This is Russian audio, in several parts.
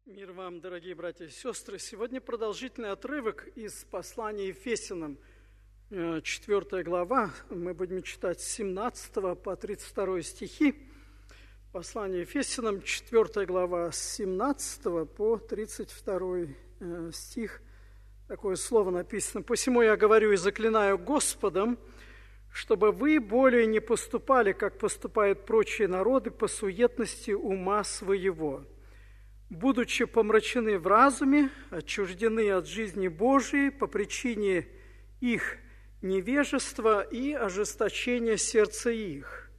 Мир вам, дорогие братья и сестры! Сегодня продолжительный отрывок из послания Ефесянам, 4 глава. Мы будем читать с 17 по 32 стихи. Послание Ефесянам, 4 глава, с 17 по 32 стих. Такое слово написано: «Посему я говорю и заклинаю Господом, чтобы вы более не поступали, как поступают прочие народы, по суетности ума своего, будучи помрачены в разуме, отчуждены от жизни Божией по причине их невежества и ожесточения сердца их.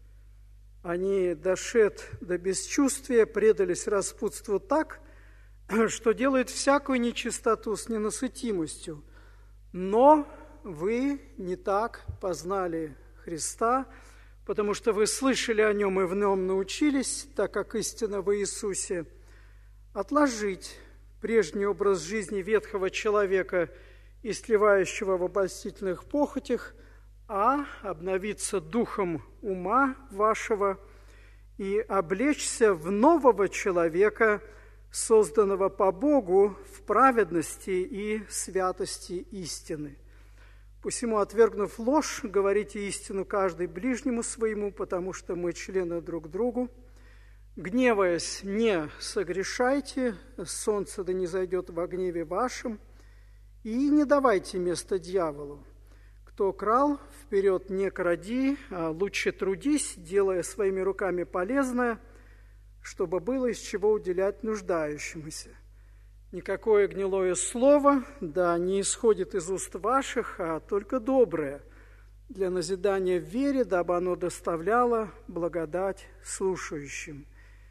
Они, дошед до бесчувствия, предались распутству так, что делают всякую нечистоту с ненасытимостью. Но вы не так познали Христа, потому что вы слышали о Нем и в Нем научились, так как истина в Иисусе, отложить прежний образ жизни ветхого человека, истлевающего в обольстительных похотях, а обновиться духом ума вашего и облечься в нового человека, созданного по Богу в праведности и святости истины. Посему, отвергнув ложь, говорите истину каждый ближнему своему, потому что мы члены друг другу. Гневаясь, не согрешайте, солнце да не зайдет во гневе вашем, и не давайте место дьяволу. Кто крал, вперед не кради, а лучше трудись, делая своими руками полезное, чтобы было из чего уделять нуждающемуся. Никакое гнилое слово, да, не исходит из уст ваших, а только доброе, для назидания в вере, дабы оно доставляло благодать слушающим.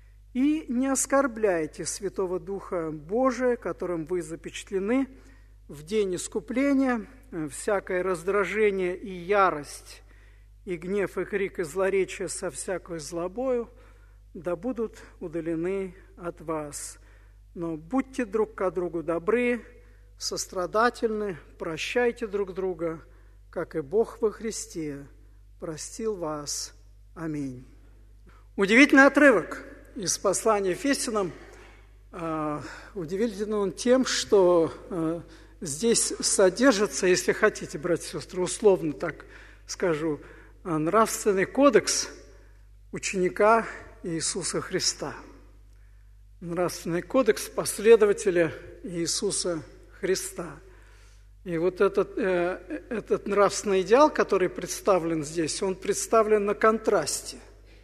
И не оскорбляйте Святого Духа Божия, которым вы запечатлены в день искупления, всякое раздражение и ярость, и гнев, и крик, и злоречие со всякой злобою, да будут удалены от вас. Но будьте друг к другу добры, сострадательны, прощайте друг друга, как и Бог во Христе простил вас. Аминь». Удивительный отрывок из послания Ефесянам. Удивителен он тем, что здесь содержится, если хотите, братья и сестры, условно так скажу, нравственный кодекс ученика Иисуса Христа. Нравственный кодекс последователя Иисуса Христа. И вот этот нравственный идеал, который представлен здесь, он представлен на контрасте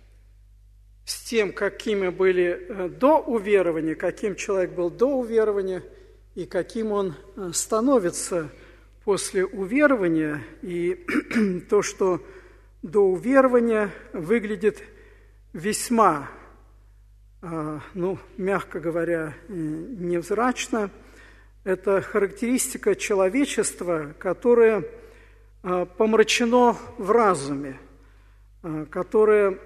с тем, какими были до уверования, каким человек был до уверования и каким он становится после уверования. И то, что до уверования выглядит весьма, мягко говоря, невзрачно, это характеристика человечества, которое помрачено в разуме, которое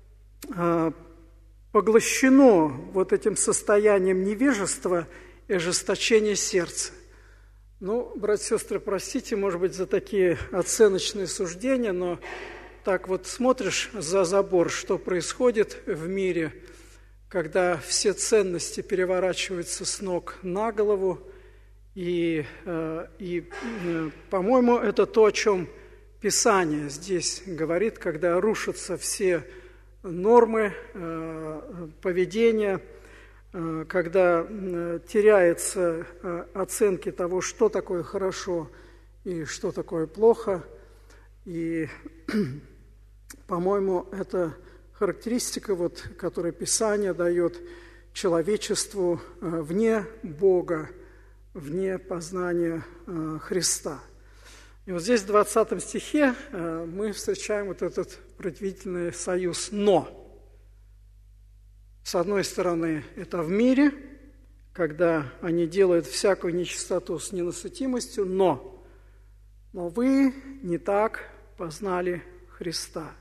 поглощено вот этим состоянием невежества и ожесточения сердца. Братья и сестры, простите, может быть, за такие оценочные суждения, но так вот смотришь за забор, что происходит в мире, когда все ценности переворачиваются с ног на голову, и по-моему, это то, о чем Писание здесь говорит, когда рушатся все нормы поведения, когда теряются оценки того, что такое хорошо и что такое плохо. И, по-моему, это характеристика, которую Писание дает человечеству вне Бога, вне познания Христа. И вот здесь в 20 стихе мы встречаем вот этот удивительный союз «но». С одной стороны, это в мире, когда они делают всякую нечистоту с ненасытимостью, но вы не так познали Христа.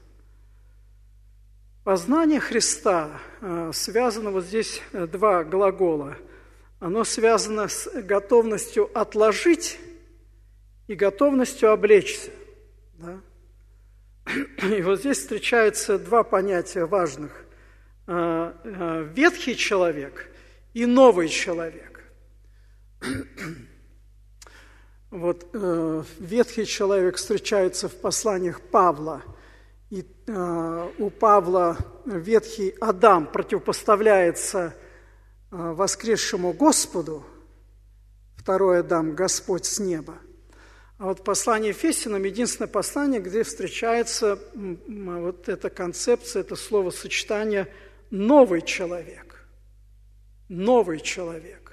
Познание Христа связано, вот здесь два глагола, оно связано с готовностью отложить и готовностью облечься. Да? И вот здесь встречаются два понятия важных. Ветхий человек и новый человек. Вот ветхий человек встречается в посланиях Павла, и у Павла ветхий Адам противопоставляется воскресшему Господу, второй Адам – Господь с неба. А вот послание Ефесянам – единственное послание, где встречается вот эта концепция, это словосочетание «новый человек». Новый человек.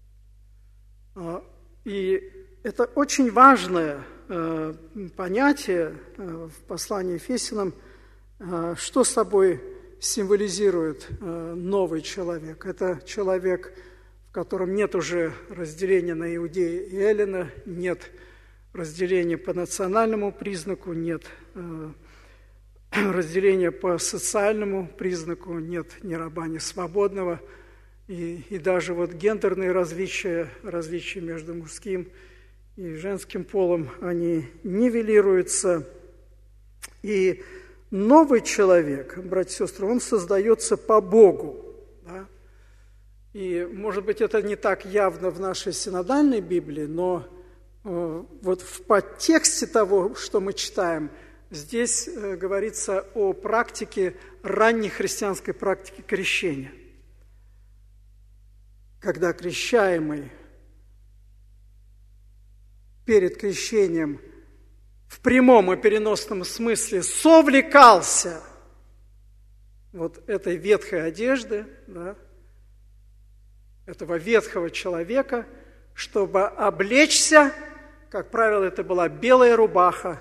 И это очень важное понятие в послании Ефесянам, что собой символизирует новый человек. Это человек, в котором нет уже разделения на иудея и эллина, нет разделения по национальному признаку, нет разделения по социальному признаку, нет ни раба, ни свободного. И даже вот гендерные различия между мужским и женским полом, они нивелируются. И новый человек, братья и сестры, он создается по Богу. Да? И, может быть, это не так явно в нашей синодальной Библии, но вот в подтексте того, что мы читаем, здесь говорится о практике, ранней христианской практике крещения. Когда крещаемый перед крещением в прямом и переносном смысле совлекался вот этой ветхой одежды, да, этого ветхого человека, чтобы облечься, как правило, это была белая рубашка,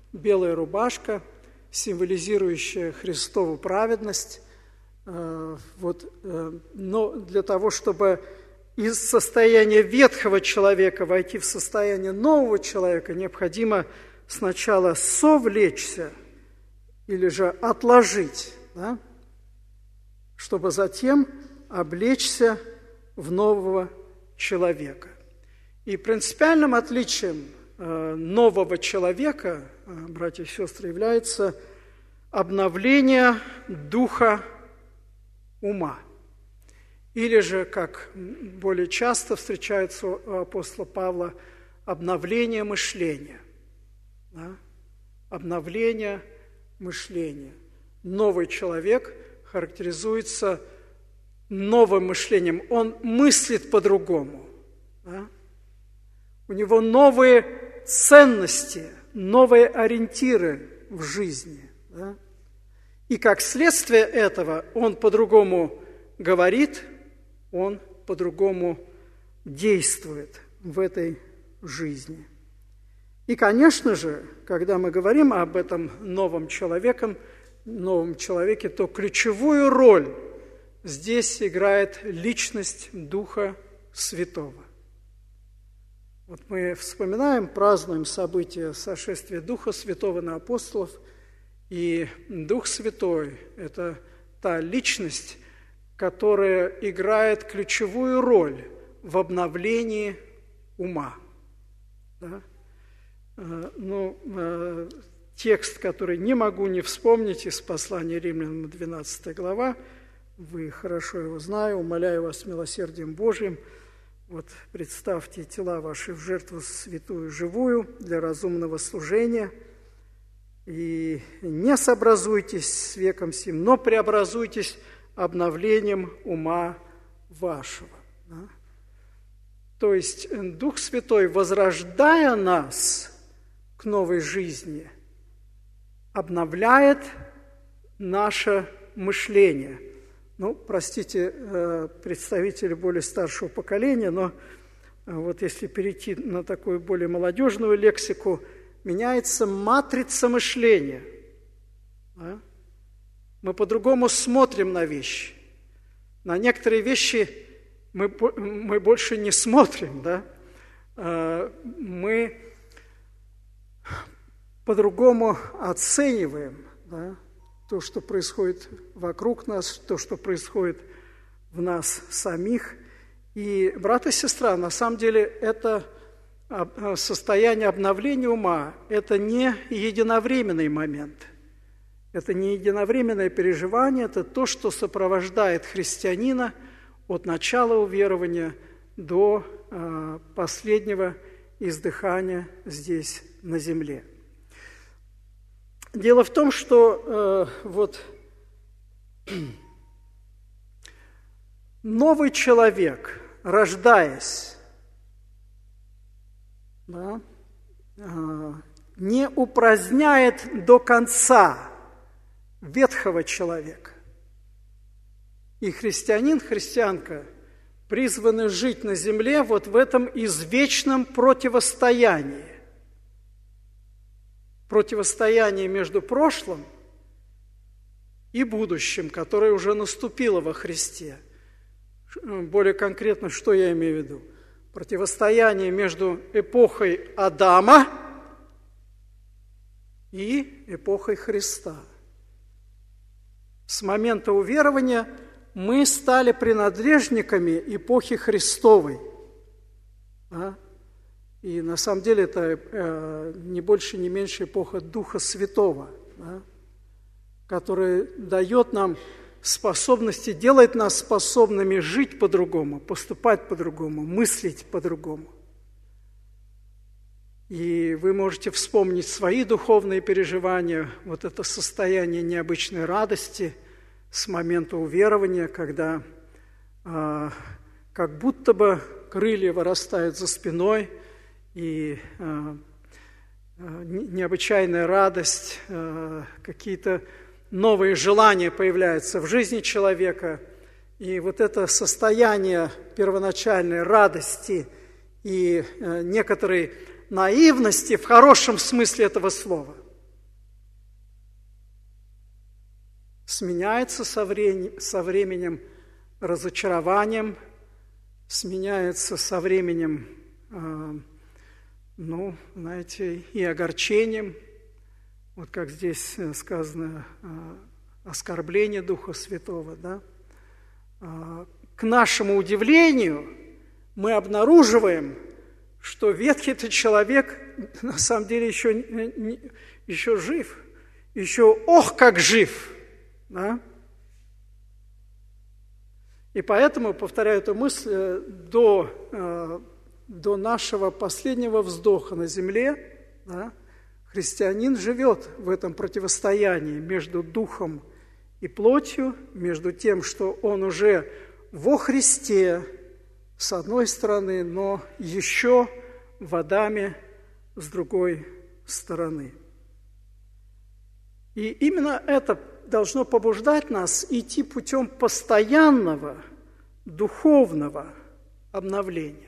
символизирующая Христову праведность, но для того, чтобы из состояния ветхого человека войти в состояние нового человека, необходимо сначала совлечься или же отложить, да, чтобы затем облечься в нового человека. И принципиальным отличием нового человека, братья и сестры, является обновление духа ума. Или же, как более часто встречается у апостола Павла, обновление мышления. Да? Обновление мышления. Новый человек характеризуется новым мышлением. Он мыслит по-другому. Да? У него новые ценности, новые ориентиры в жизни. Да? И как следствие этого он по-другому говорит, он по-другому действует в этой жизни. И, конечно же, когда мы говорим об этом новом человеке, то ключевую роль здесь играет личность Духа Святого. Вот мы вспоминаем, празднуем события сошествия Духа Святого на апостолов, и Дух Святой – это та личность, которая играет ключевую роль в обновлении ума. Да? Текст, который не могу не вспомнить из послания Римлянам, 12 глава, вы хорошо его знаете, умоляю вас милосердием Божьим, вот представьте тела ваши в жертву святую живую для разумного служения, и не сообразуйтесь с веком сим, но преобразуйтесь обновлением ума вашего. Да? То есть Дух Святой, возрождая нас к новой жизни, обновляет наше мышление. Простите, представители более старшего поколения, но вот если перейти на такую более молодежную лексику, меняется матрица мышления. Да? Мы по-другому смотрим на вещи. На некоторые вещи мы больше не смотрим, да? Мы по-другому оцениваем, да? То, что происходит вокруг нас, то, что происходит в нас самих. И, брат и сестра, на самом деле это состояние обновления ума, это не единовременный момент. Это не единовременное переживание, это то, что сопровождает христианина от начала уверования до последнего издыхания здесь, на земле. Дело в том, что новый человек, рождаясь, не упраздняет до конца ветхого человека. И христианин, христианка призваны жить на земле вот в этом извечном противостоянии. Противостояние между прошлым и будущим, которое уже наступило во Христе. Более конкретно, что я имею в виду? Противостояние между эпохой Адама и эпохой Христа. С момента уверования мы стали принадлежниками эпохи Христовой. И на самом деле это не больше, не меньше эпоха Духа Святого, которая дает нам способности, делает нас способными жить по-другому, поступать по-другому, мыслить по-другому. И вы можете вспомнить свои духовные переживания, вот это состояние необычной радости с момента уверования, когда как будто бы крылья вырастают за спиной, и необычайная радость, какие-то новые желания появляются в жизни человека. И вот это состояние первоначальной радости и некоторой наивности в хорошем смысле этого слова сменяется со временем разочарованием, сменяется со временем, и огорчением. Вот как здесь сказано, оскорбление Духа Святого, да? К нашему удивлению мы обнаруживаем, что ветхий-то человек на самом деле еще жив, еще как жив, да? И поэтому, повторяю эту мысль, до нашего последнего вздоха на земле, да, христианин живет в этом противостоянии между духом и плотью, между тем, что он уже во Христе, с одной стороны, но еще в Адаме с другой стороны. И именно это должно побуждать нас идти путем постоянного духовного обновления.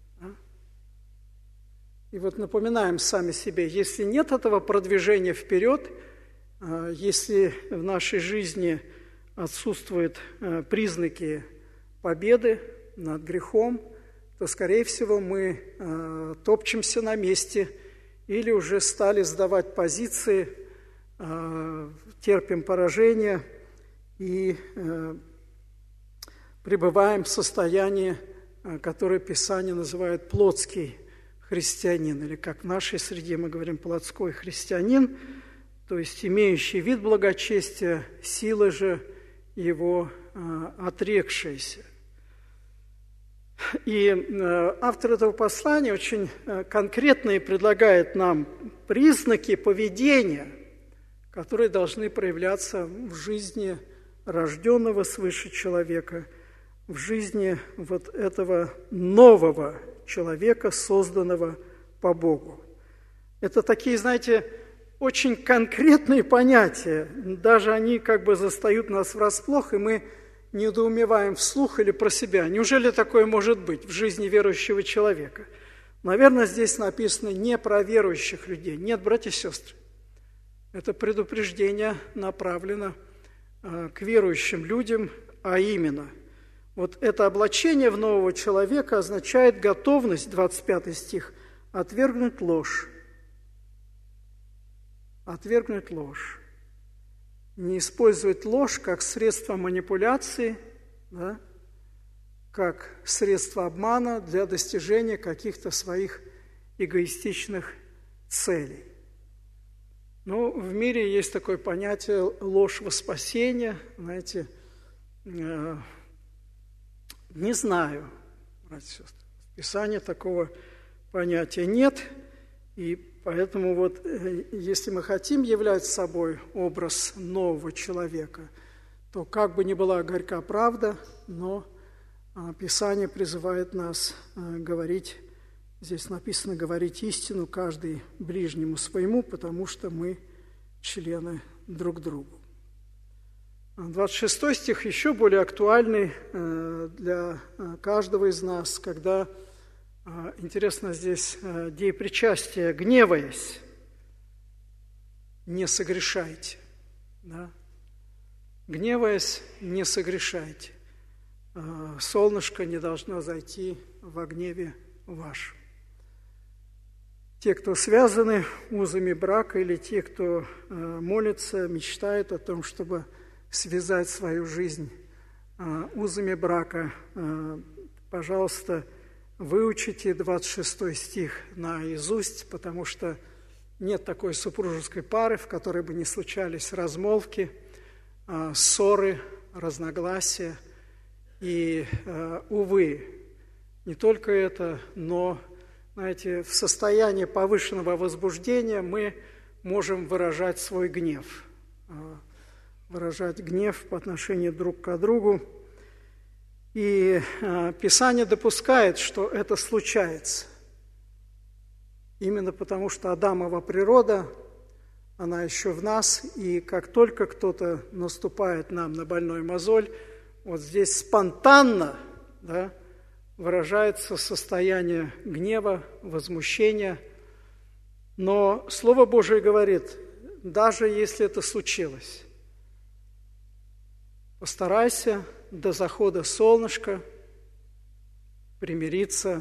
И вот напоминаем сами себе, если нет этого продвижения вперед, если в нашей жизни отсутствуют признаки победы над грехом, то, скорее всего, мы топчемся на месте или уже стали сдавать позиции, терпим поражение и пребываем в состоянии, которое Писание называет плотский христианин, или как в нашей среде мы говорим плотской христианин, то есть имеющий вид благочестия, силы же его отрекшиеся. И автор этого послания очень конкретные предлагает нам признаки поведения, которые должны проявляться в жизни рожденного свыше человека, в жизни вот этого нового человека, созданного по Богу. Это такие, знаете, очень конкретные понятия, даже они как бы застают нас врасплох, и мы недоумеваем вслух или про себя. Неужели такое может быть в жизни верующего человека? Наверное, здесь написано не про верующих людей. Нет, братья и сестры, это предупреждение направлено к верующим людям, а именно – вот это облачение в нового человека означает готовность, 25 стих, отвергнуть ложь. Отвергнуть ложь. Не использовать ложь как средство манипуляции, да, как средство обмана для достижения каких-то своих эгоистичных целей. Ну, в мире есть такое понятие ложь во спасение, знаете, Не знаю, братья и сестры. В Писании такого понятия нет, и поэтому вот если мы хотим являть собой образ нового человека, то как бы ни была горька правда, но Писание призывает нас говорить, здесь написано, говорить истину каждый ближнему своему, потому что мы члены друг другу. 26 стих еще более актуальный для каждого из нас, когда, интересно здесь, деепричастие, гневаясь, не согрешайте. Да? Гневаясь, не согрешайте. Солнышко не должно зайти во гневе вашем. Те, кто связаны узами брака, или те, кто молится, мечтают о том, чтобы связать свою жизнь узами брака, пожалуйста, выучите 26 стих наизусть, потому что нет такой супружеской пары, в которой бы не случались размолвки, ссоры, разногласия. И, увы, не только это, но, знаете, в состоянии повышенного возбуждения мы можем выражать свой гнев, по отношению друг к другу. И Писание допускает, что это случается. Именно потому, что Адамова природа, она еще в нас, и как только кто-то наступает нам на больной мозоль, вот здесь спонтанно, да, выражается состояние гнева, возмущения. Но Слово Божие говорит, даже если это случилось, постарайся до захода солнышка примириться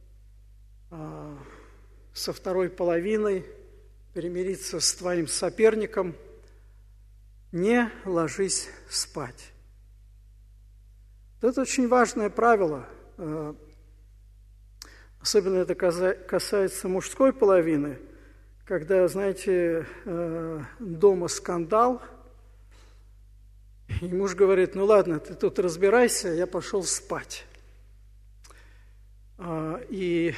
со второй половиной, примириться с твоим соперником, не ложись спать. Это очень важное правило, особенно это касается мужской половины, когда, знаете, дома скандал, и муж говорит, ну ладно, ты тут разбирайся, я пошел спать. И,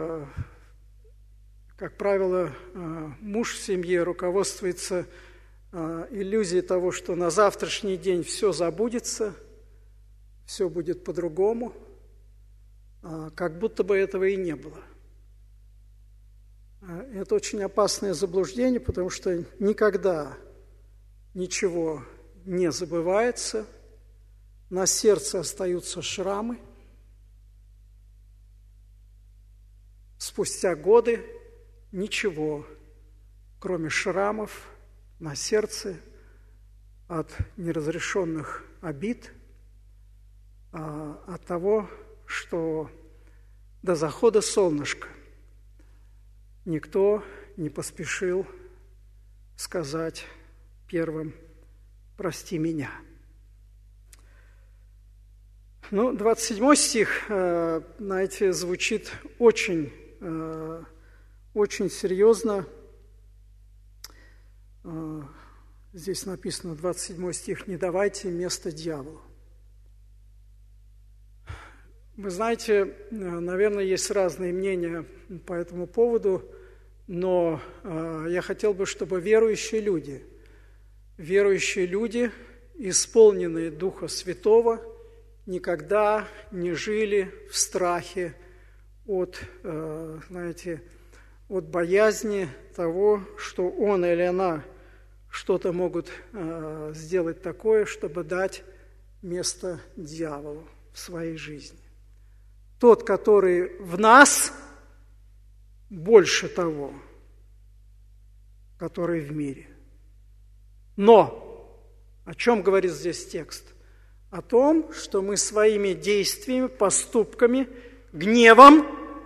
как правило, муж в семье руководствуется иллюзией того, что на завтрашний день все забудется, все будет по-другому, как будто бы этого и не было. Это очень опасное заблуждение, потому что никогда ничего не забывается, на сердце остаются шрамы. Спустя годы ничего, кроме шрамов на сердце от неразрешенных обид, от того, что до захода солнышка никто не поспешил сказать первым «прости меня». Ну, 27 стих, знаете, звучит очень серьезно. Здесь написано, 27 стих, «Не давайте место дьяволу». Вы знаете, наверное, есть разные мнения по этому поводу, но я хотел бы, чтобы верующие люди, исполненные Духа Святого, никогда не жили в страхе от боязни того, что он или она что-то могут сделать такое, чтобы дать место дьяволу в своей жизни. Тот, который в нас, больше того, который в мире. Но, о чем говорит здесь текст? О том, что мы своими действиями, поступками, гневом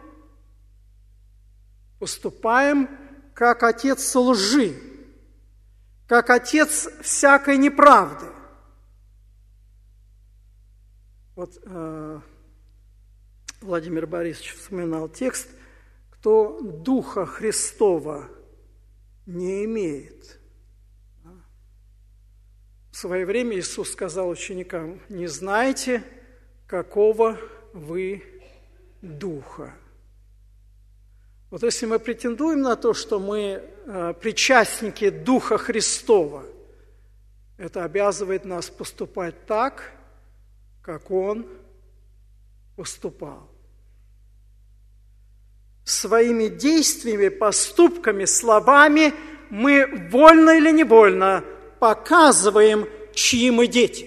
поступаем как отец лжи, как отец всякой неправды. Вот Владимир Борисович вспоминал текст, кто Духа Христова не имеет. В свое время Иисус сказал ученикам, не знаете какого вы духа. Вот если мы претендуем на то, что мы причастники Духа Христова, это обязывает нас поступать так, как Он поступал. Своими действиями, поступками, словами мы вольно или невольно показываем, чьи мы дети.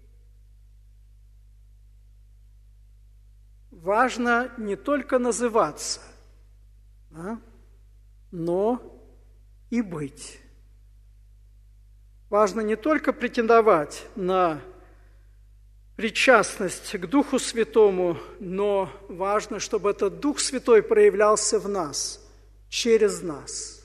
Важно не только называться, но и быть. Важно не только претендовать на причастность к Духу Святому, но важно, чтобы этот Дух Святой проявлялся в нас, через нас.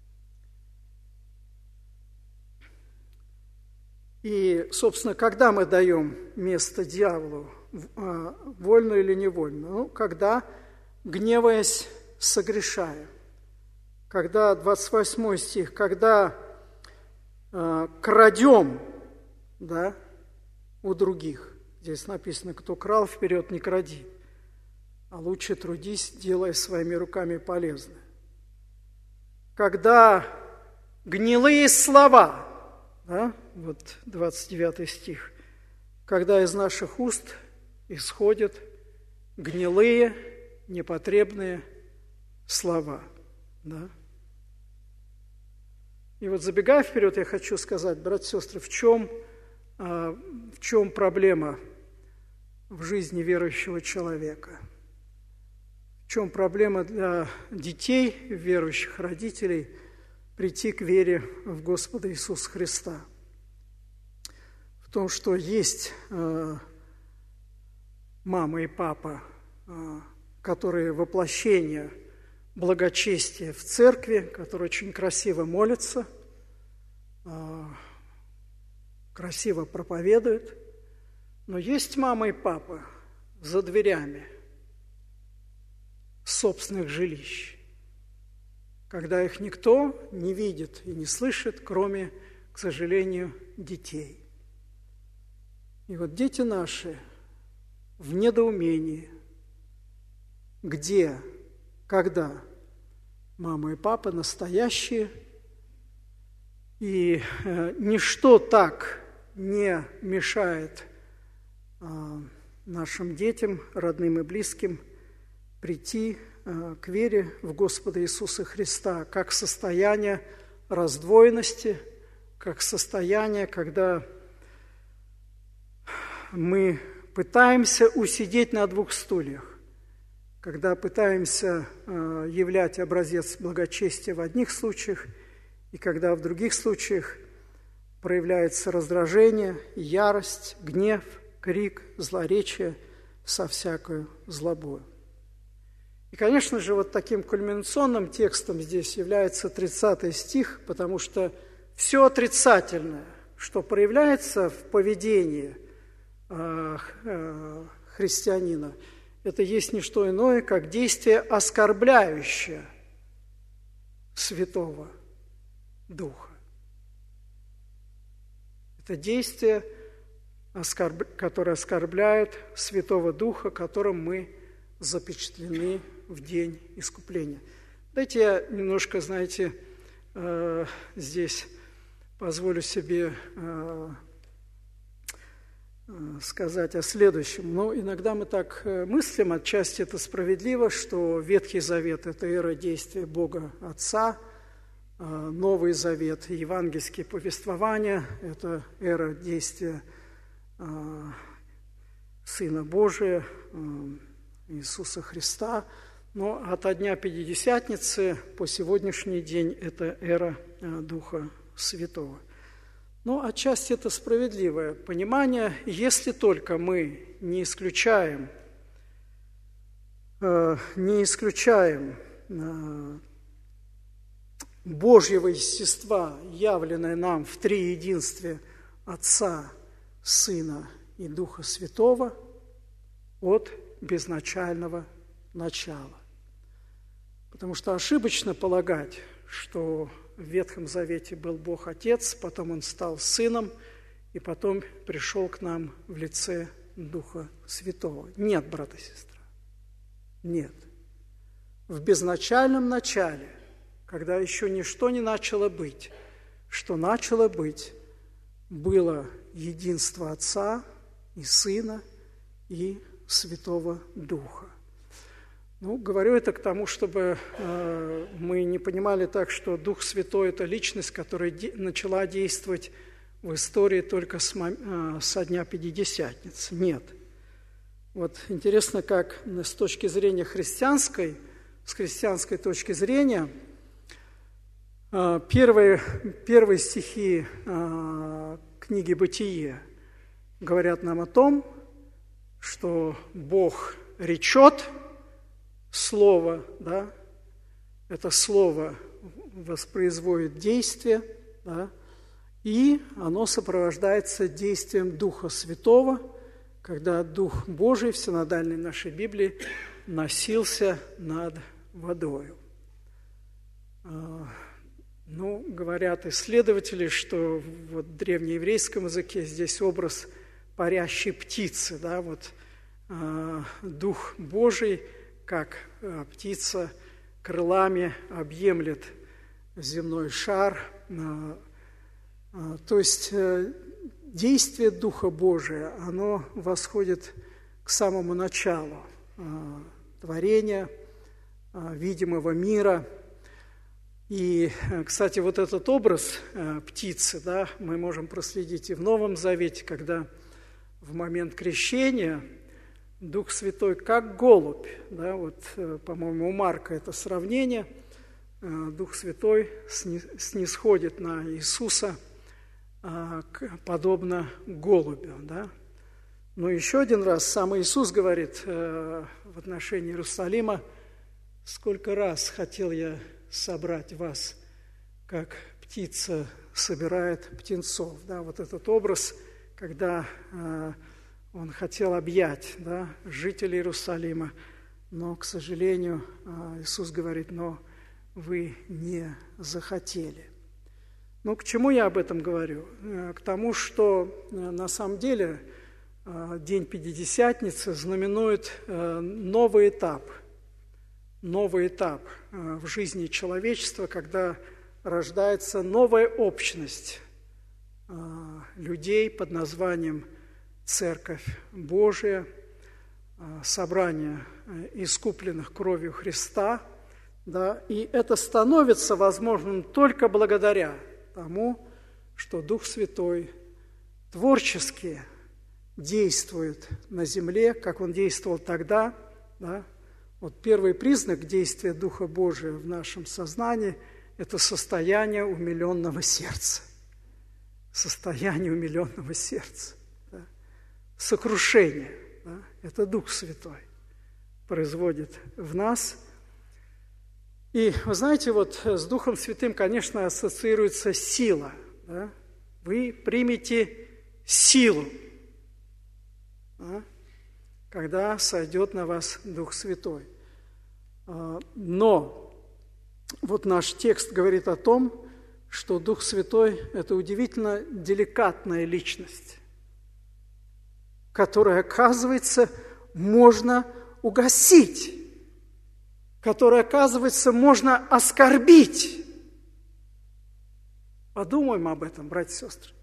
И, собственно, когда мы даем место дьяволу, вольно или невольно? Ну, когда, гневаясь, согрешая. Когда, 28 стих, когда крадем, у других. Здесь написано, кто крал, вперед не кради, а лучше трудись, делая своими руками полезное. Когда гнилые слова, вот 29 стих, когда из наших уст исходят гнилые, непотребные слова. И вот забегая вперед, я хочу сказать, братья и сестры, в чем проблема в жизни верующего человека? В чем проблема для детей, верующих родителей, прийти к вере в Господа Иисуса Христа? В том, что есть мама и папа, которые воплощение благочестия в церкви, которые очень красиво молятся, красиво проповедуют, но есть мама и папа за дверями собственных жилищ, когда их никто не видит и не слышит, кроме, к сожалению, детей. И вот дети наши в недоумении, где, когда мама и папа настоящие, и ничто так не мешает нашим детям, родным и близким, прийти к вере в Господа Иисуса Христа, как состояние раздвоенности, как состояние, когда мы пытаемся усидеть на двух стульях, когда пытаемся являть образец благочестия в одних случаях, и когда в других случаях проявляется раздражение, ярость, гнев, крик, злоречие со всякою злобою. И, конечно же, вот таким кульминационным текстом здесь является 30 стих, потому что все отрицательное, что проявляется в поведении христианина, это есть не что иное, как действие, оскорбляющее Святого Духа. Это действие, которое оскорбляет Святого Духа, которым мы запечатлены в день искупления. Дайте я немножко, знаете, здесь позволю себе сказать о следующем. Но иногда мы так мыслим, отчасти это справедливо, что Ветхий Завет – это эра действия Бога Отца, Новый Завет, евангельские повествования – это эра действия Сына Божия, Иисуса Христа. Но от дня Пятидесятницы по сегодняшний день это эра Духа Святого. Но отчасти это справедливое понимание, если только мы не исключаем Божьего естества, явленное нам в триединстве Отца, Сына и Духа Святого от безначального начала. Потому что ошибочно полагать, что в Ветхом Завете был Бог Отец, потом Он стал Сыном, и потом пришел к нам в лице Духа Святого. Нет, брат и сестра, нет. В безначальном начале, когда еще ничто не начало быть, что начало быть, было единство Отца и Сына и Святого Духа. Говорю это к тому, чтобы мы не понимали так, что Дух Святой – это личность, которая начала действовать в истории только со дня Пятидесятницы. Нет. Вот интересно, как с точки зрения христианской, с христианской точки зрения, первые стихи книги «Бытие» говорят нам о том, что Бог речет слово, да, это слово воспроизводит действие, да, и оно сопровождается действием Духа Святого, когда Дух Божий в синодальной нашей Библии носился над водою. Говорят исследователи, что в древнееврейском языке здесь образ парящей птицы, да, Дух Божий, как птица, крылами объемлет земной шар. То есть действие Духа Божия, оно восходит к самому началу творения, видимого мира. И, кстати, вот этот образ птицы, да, мы можем проследить и в Новом Завете, когда в момент крещения Дух Святой как голубь, да, по-моему, у Марка это сравнение, Дух Святой снисходит на Иисуса подобно голубю, да. Но еще один раз сам Иисус говорит в отношении Иерусалима: «Сколько раз хотел я собрать вас, как птица собирает птенцов». Да, вот этот образ, когда он хотел объять, да, жителей Иерусалима, но, к сожалению, Иисус говорит: «Но вы не захотели». К чему я об этом говорю? К тому, что на самом деле День Пятидесятницы знаменует новый этап в жизни человечества, когда рождается новая общность людей под названием Церковь Божия, собрание искупленных кровью Христа, да, и это становится возможным только благодаря тому, что Дух Святой творчески действует на земле, как Он действовал тогда, да. Первый признак действия Духа Божия в нашем сознании – это состояние умиленного сердца. Состояние умиленного сердца. Да. Сокрушение. Да, это Дух Святой производит в нас. И, вы знаете, с Духом Святым, конечно, ассоциируется сила. Да. Вы примете силу, да, когда сойдет на вас Дух Святой. Но наш текст говорит о том, что Дух Святой – это удивительно деликатная личность, которую, оказывается, можно угасить, которую, оказывается, можно оскорбить. Подумаем об этом, братья и сестры.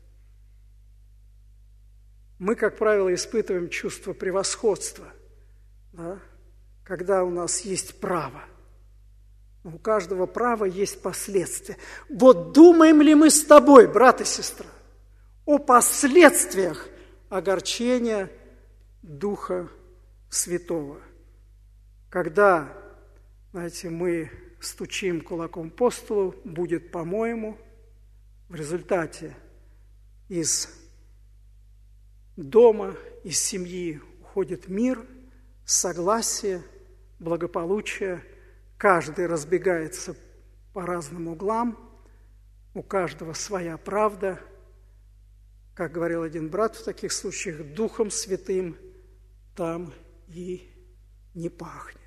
Мы, как правило, испытываем чувство превосходства, да, когда у нас есть право. Но у каждого права есть последствия. Думаем ли мы с тобой, брат и сестра, о последствиях огорчения Духа Святого? Когда, знаете, мы стучим кулаком по столу, будет по-моему, в результате из дома, из семьи уходит мир, согласие, благополучие. Каждый разбегается по разным углам, у каждого своя правда. Как говорил один брат в таких случаях, Духом Святым там и не пахнет.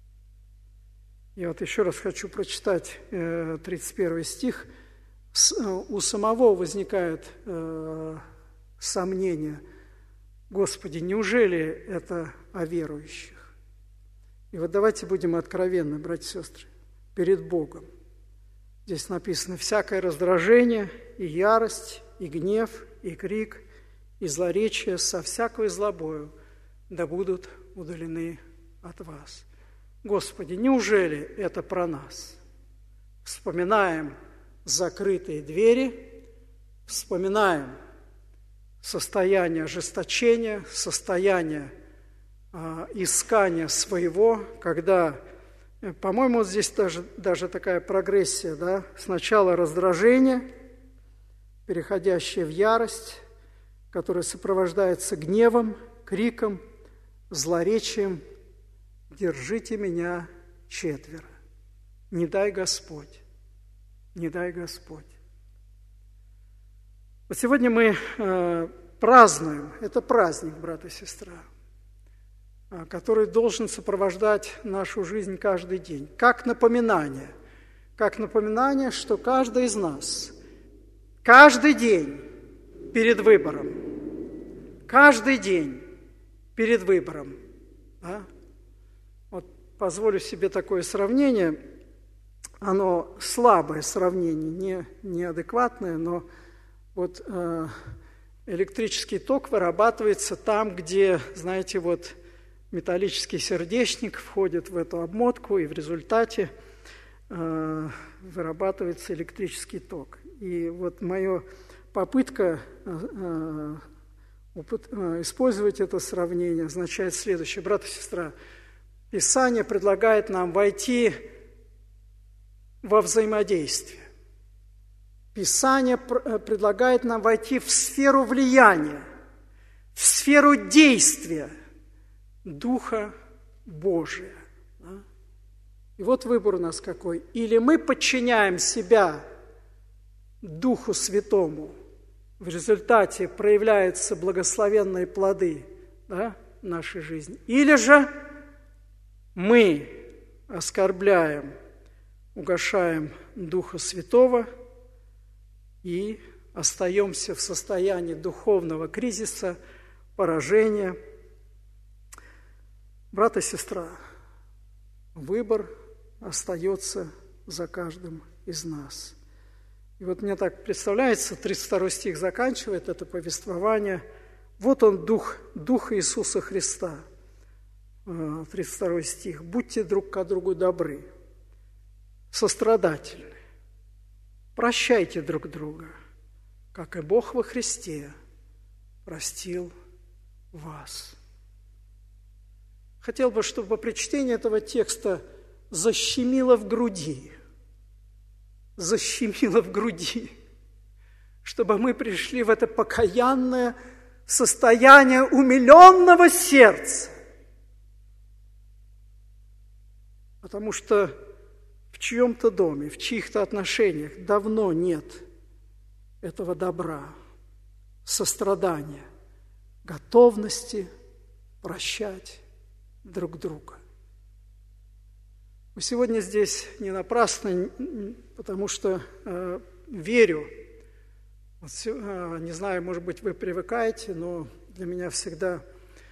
Я еще раз хочу прочитать 31 стих. У самого возникает сомнение, Господи, неужели это о верующих? И вот давайте будем откровенны, братья и сестры, перед Богом. Здесь написано: всякое раздражение, и ярость, и гнев, и крик, и злоречие со всякой злобою да будут удалены от вас. Господи, неужели это про нас? Вспоминаем закрытые двери, вспоминаем состояние ожесточения, состояние искания своего, когда, по-моему, вот здесь даже такая прогрессия, да? Сначала раздражение, переходящее в ярость, которая сопровождается гневом, криком, злоречием: «Держите меня четверо, не дай Господь, не дай Господь». Вот сегодня мы празднуем, это праздник, брат и сестра, который должен сопровождать нашу жизнь каждый день, как напоминание, что каждый из нас каждый день перед выбором, каждый день перед выбором. Да? Вот позволю себе такое сравнение, оно слабое сравнение, неадекватное, но вот электрический ток вырабатывается там, где, знаете, вот металлический сердечник входит в эту обмотку, и в результате вырабатывается электрический ток. И вот моя попытка использовать это сравнение означает следующее. Брат и сестра, Писание предлагает нам войти во взаимодействие. Писание предлагает нам войти в сферу влияния, в сферу действия Духа Божия. И вот выбор у нас какой. Или мы подчиняем себя Духу Святому, в результате проявляются благословенные плоды, да, в нашей жизни. Или же мы оскорбляем, угошаем Духа Святого и остаемся в состоянии духовного кризиса, поражения. Брат и сестра, выбор остается за каждым из нас. И вот мне так представляется, 32 стих заканчивает это повествование. Вот он, Дух Иисуса Христа. 32 стих. «Будьте друг к другу добры, сострадательны, прощайте друг друга, как и Бог во Христе простил вас». Хотел бы, чтобы при чтении этого текста защемило в груди, чтобы мы пришли в это покаянное состояние умиленного сердца. Потому что в чьем-то доме, в чьих-то отношениях давно нет этого добра, сострадания, готовности прощать друг друга. Мы сегодня здесь не напрасно, потому что верю, не знаю, может быть, вы привыкаете, но для меня всегда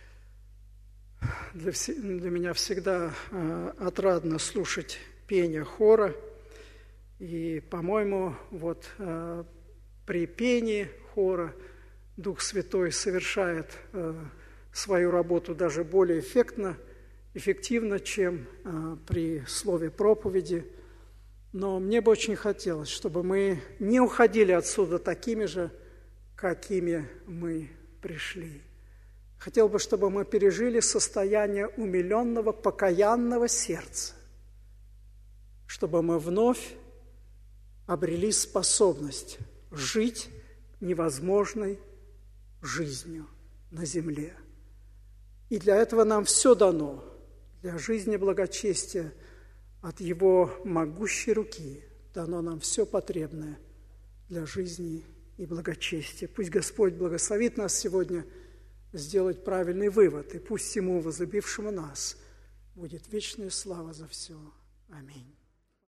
отрадно слушать пение хора. И, по-моему, вот при пении хора Дух Святой совершает свою работу даже более эффективно, чем при слове проповеди. Но мне бы очень хотелось, чтобы мы не уходили отсюда такими же, какими мы пришли. Хотел бы, чтобы мы пережили состояние умиленного, покаянного сердца, чтобы мы вновь обрели способность жить невозможной жизнью на земле. И для этого нам все дано, для жизни благочестия от Его могущей руки дано нам все потребное для жизни и благочестия. Пусть Господь благословит нас сегодня сделать правильный вывод, и пусть Ему, возлюбившему нас, будет вечная слава за все. Аминь.